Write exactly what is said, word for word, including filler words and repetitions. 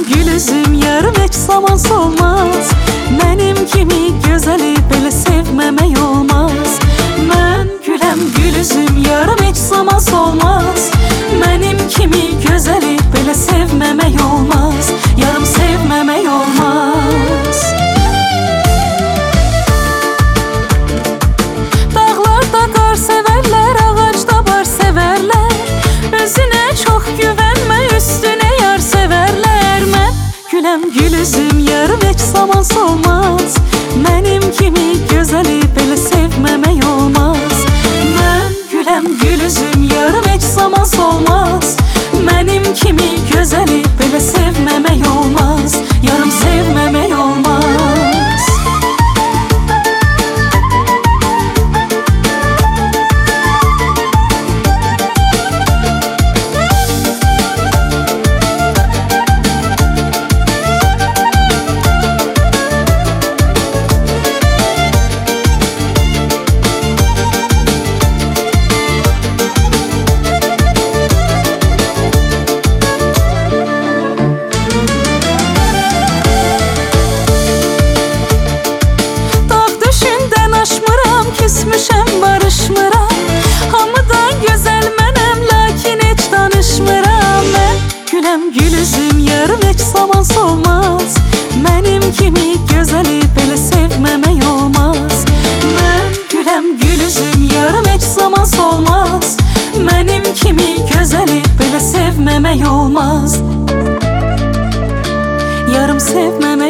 gül üzüm yarım heç zaman solmaz. Mənim kimi gözəli belə sevməmək olmaz. Mən güləm gül üzüm yarım heç zaman solmaz. Mənim kimi gözəli belə sevməmək olmaz. Yarım sevməmək olmaz. Dağlarda qar sevərlər, ağacda bar sevərlər. Özünə çox güvənmə, üstünə yar sevərlər. Mən güləm gül üzüm yarım heç zaman solmaz. Mənim kimi gözəli belə sevməmək olmaz. Mən güləm gül üzüm yarım heç zaman solmaz. Mənim kimi gözəli belə sevməmək olmaz. Yarım sevməmək olmaz. Küsmüşəm, barışmıram. Hamıdan gözəl mənəm, lakin heç danışmıram. Mən güləm gül üzüm yarım heç zaman solmaz. Mənim kimi gözəli belə sevməmək olmaz. Mən güləm gül üzüm yarım heç zaman solmaz. Mənim kimi gözəli belə sevməmək olmaz. Yarım sevməmək